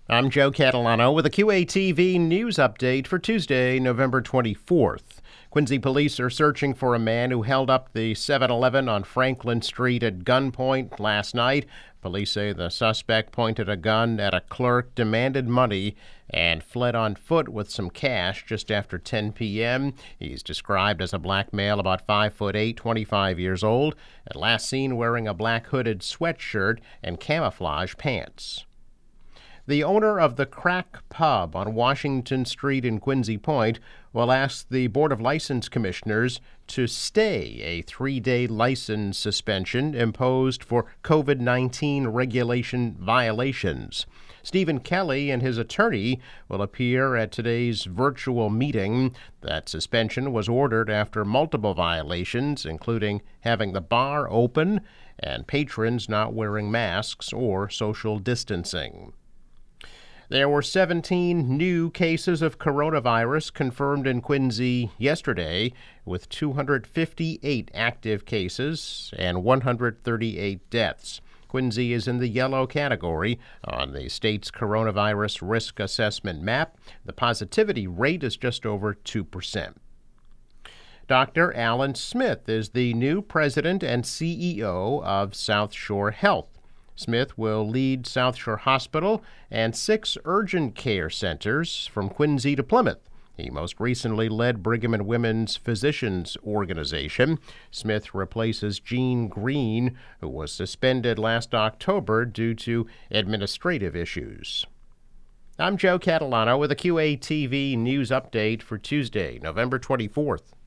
I'm Joe Catalano with a QATV news update for Tuesday, November 24th. Quincy police are searching for a man who held up the 7-Eleven on Franklin Street at gunpoint last night. Police say the suspect pointed a gun at a clerk, demanded money, and fled on foot with some cash just after 10 p.m. He's described as a black male about 5'8", 25 years old, and last seen wearing a black hooded sweatshirt and camouflage pants. The owner of the Crack Pub on Washington Street in Quincy Point will ask the Board of License Commissioners to stay a 3-day license suspension imposed for COVID-19 regulation violations. Stephen Kelly and his attorney will appear at today's virtual meeting. That suspension was ordered after multiple violations, including having the bar open and patrons not wearing masks or social distancing. There were 17 new cases of coronavirus confirmed in Quincy yesterday, with 258 active cases and 138 deaths. Quincy is in the yellow category on the state's coronavirus risk assessment map. The positivity rate is just over 2%. Dr. Alan Smith is the new president and CEO of South Shore Health. Smith will lead South Shore Hospital and 6 urgent care centers from Quincy to Plymouth. He most recently led Brigham and Women's Physicians Organization. Smith replaces Gene Green, who was suspended last October due to administrative issues. I'm Joe Catalano with a QATV news update for Tuesday, November 24th.